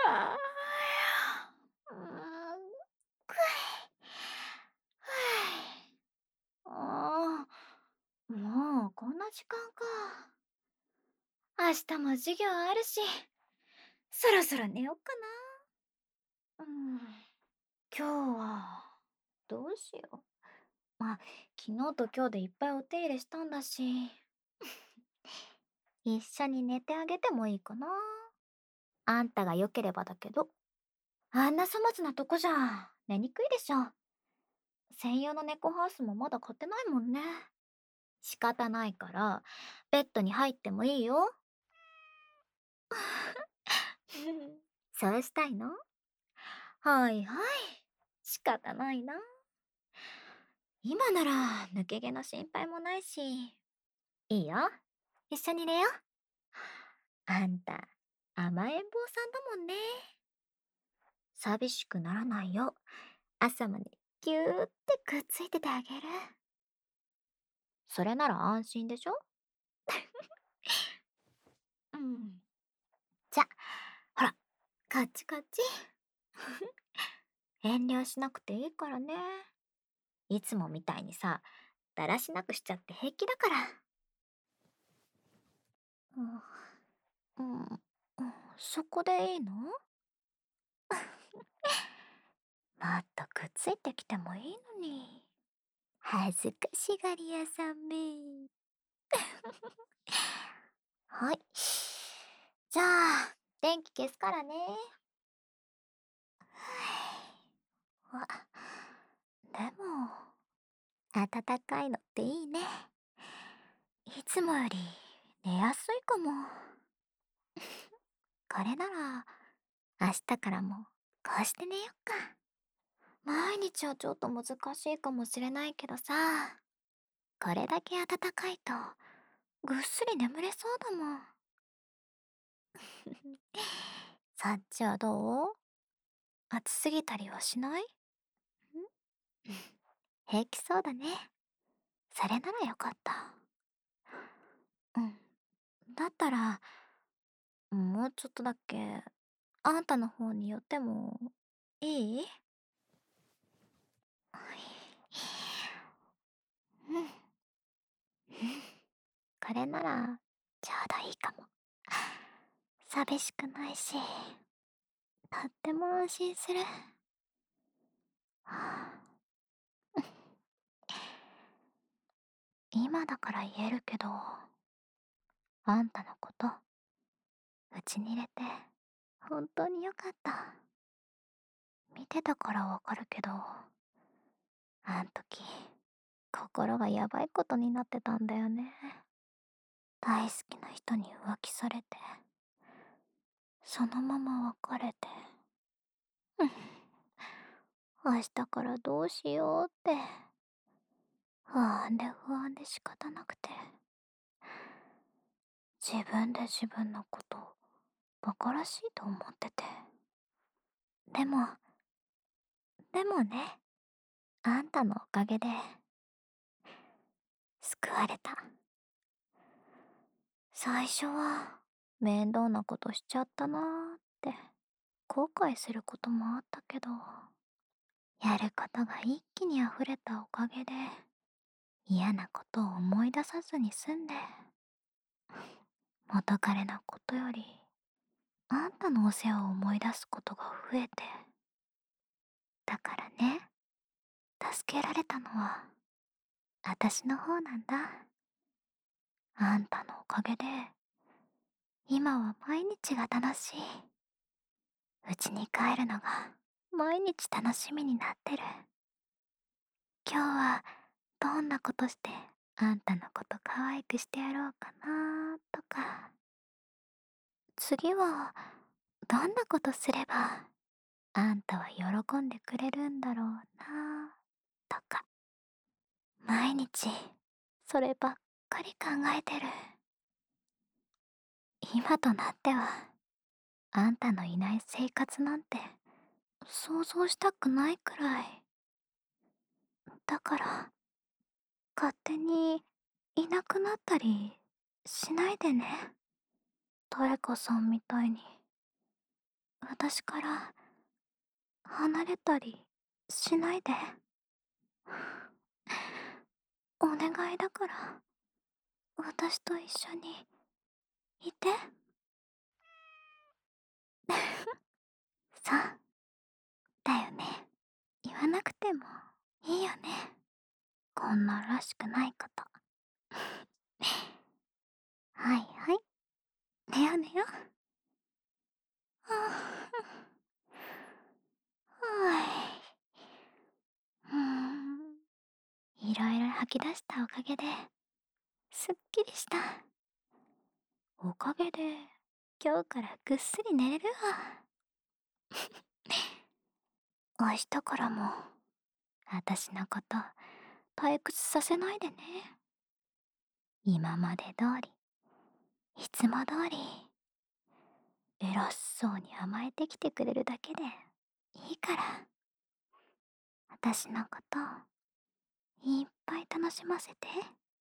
ああ、くああ、もうこんな時間か。明日も授業あるし、そろそろ寝よっかな。今日は、どうしよう。まあ、昨日と今日でいっぱいお手入れしたんだし、一緒に寝てあげてもいいかな。あんたが良ければだけど。あんな粗末なとこじゃ、寝にくいでしょ。専用の猫ハウスもまだ買ってないもんね。仕方ないから、ベッドに入ってもいいよ。そうしたいの？はいはい。仕方ないな。今なら抜け毛の心配もないし。いいよ。一緒に寝よう。あんた、甘えん坊さんだもんね。寂しくならないよ。朝までぎゅーってくっついててあげる。それなら安心でしょ？うん。じゃ、ほら、こっちこっち。遠慮しなくていいからね。いつもみたいにさ、だらしなくしちゃって平気だから。うん、うん、そこでいいの？もっとくっついてきてもいいのに。恥ずかしがり屋さんめ。はい。じゃあ、電気消すからね。はあ、でも、暖かいのっていいね。いつもより寝やすいかも。これなら、明日からもこうして寝よっか。毎日はちょっと難しいかもしれないけどさ、これだけ暖かいと、ぐっすり眠れそうだもん。そっちはどう？暑すぎたりはしない？平気そうだね。それならよかった。うん。だったら、もうちょっとだけ、あんたの方に寄ってもいい？うん。うん。これなら、ちょうどいいかも。寂しくないし、とっても安心する。はあ、今だから言えるけど、あんたのこと、うちに入れて、本当によかった。見てたからわかるけど、あん時、心がやばいことになってたんだよね。大好きな人に浮気されて、そのまま別れて。うん。明日からどうしようって、不安で仕方なくて。自分で自分のこと、馬鹿らしいと思ってて。でも、でもね、あんたのおかげで、救われた。最初は、面倒なことしちゃったなーって、後悔することもあったけど、やることが一気に溢れたおかげで、嫌なことを思い出さずに済んで、元彼のことより、あんたのお世話を思い出すことが増えて、だからね、助けられたのは、私の方なんだ。あんたのおかげで、今は毎日が楽しい。家に帰るのが毎日楽しみになってる。今日はどんなことしてあんたのこと可愛くしてやろうかなとか、次はどんなことすればあんたは喜んでくれるんだろうなとか、毎日そればっかり考えてる。今となってはあんたのいない生活なんて想像したくないくらい。だから、勝手にいなくなったりしないでね。誰かさんみたいに。 私から離れたりしないで。お願いだから、私と一緒にいて。そう、だよね。言わなくてもいいよね。こんならしくないこと。はいはい。寝よ寝よ。いろいろ吐き出したおかげですっきりした。おかげで今日からぐっすり寝れるわ。明日からも私のこと退屈させないでね。今まで通り、いつも通り、偉そうに甘えてきてくれるだけでいいから。私のこといっぱい楽しませて。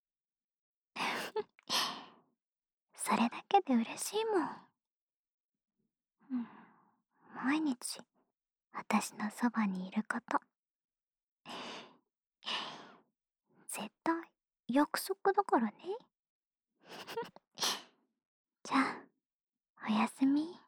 それだけで嬉しいもん。うん、毎日私のそばにいること。絶対約束だからね。じゃあ、おやすみ。